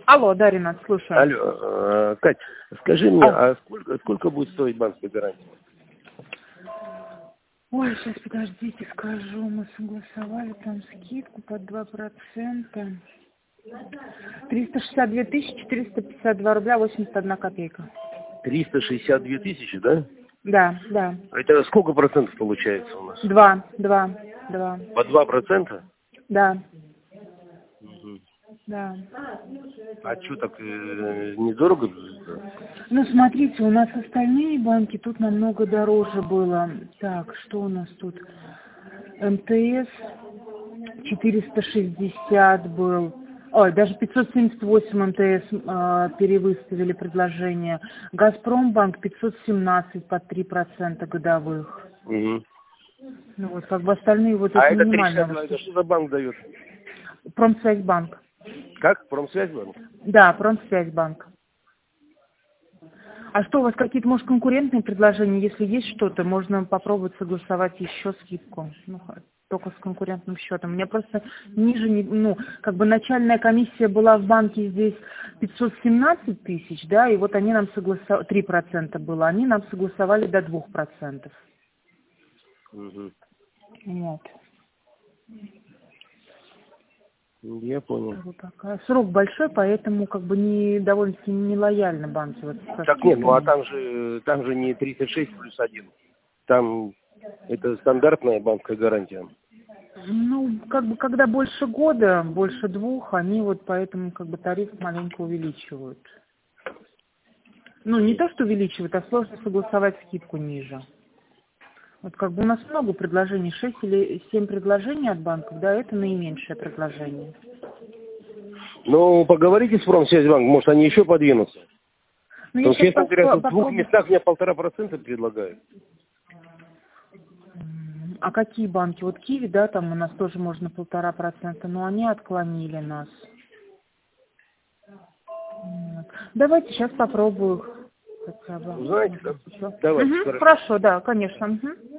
Алло, да, Ренат, слушаю. Алло, Кать, скажи мне, а сколько будет стоить банковская гарантия? Ой, сейчас, подождите, скажу. Мы согласовали там скидку под 2%. 362 452 рубля 81 копейка. 362 тысячи, да? Да, да. Это сколько процентов получается у нас? 2. По 2%? Да, Мгм. да. А что так недорого? Ну, смотрите, у нас остальные банки тут намного дороже было. Так, что у нас тут? МТС 460 был. Ой, даже 578 МТС перевыставили предложение. Газпромбанк 517 под 3% годовых. Угу. Ну вот, как бы остальные вот А это это минимально. 362, это что за банк дает? Промсвязьбанк. Как? Промсвязьбанк? Да, Промсвязьбанк. А что, у вас какие-то, может, конкурентные предложения? Если есть что-то, можно попробовать согласовать еще скидку. Ну, только с конкурентным счетом. У меня просто ниже, ну, как бы начальная комиссия была в банке здесь 517 тысяч, да, и вот они нам согласовали, 3% было, они нам согласовали до 2%. Угу. Вот. Я понял. Вот такая. Срок большой, поэтому как бы не довольно-таки нелояльно банки вот со Так нет, ну а скидками. там же не 36 плюс 1. Там это стандартная банковская гарантия. Ну, как бы, когда больше года, больше 2, они вот поэтому как бы тариф маленько увеличивают. Ну, не то, что увеличивают, а сложно согласовать скидку ниже. Вот как бы у нас много предложений, 6 или 7 предложений от банков, да, это наименьшее предложение. Ну, поговорите с Промсвязьбанком, может, они еще подвинутся. Ну, я Потому что, сейчас честно говоря, тут в 2 попробую. местах мне 1,5% предлагают. А какие банки? Вот Киви, да, там у нас тоже можно 1,5%, но они отклонили нас. Вот. Давайте сейчас попробую хотя бы. Знаете, Может да? быть, еще. Давайте, хорошо. Хорошо, да, конечно.